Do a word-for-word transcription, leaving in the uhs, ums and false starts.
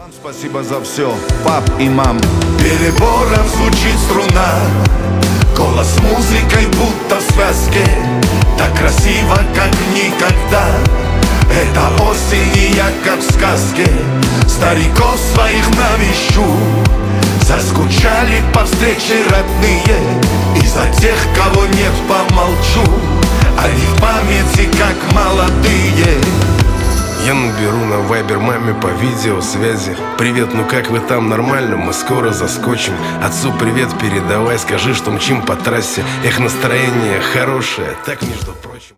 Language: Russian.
Спасибо за все, пап и мам. Перебором звучит струна, голос музыкой будто в связке, так красиво, как никогда. Это осень, и я как в сказке стариков своих навещу. Заскучали по встрече родные, и за тех, кого нет, помолчу. Они в памяти, как молодые. Я наберу на вайбер маме по видеосвязи. Привет, ну как вы там, нормально? Мы скоро заскочим. Отцу привет передавай, скажи, что мчим по трассе. Эх, настроение хорошее, так между прочим.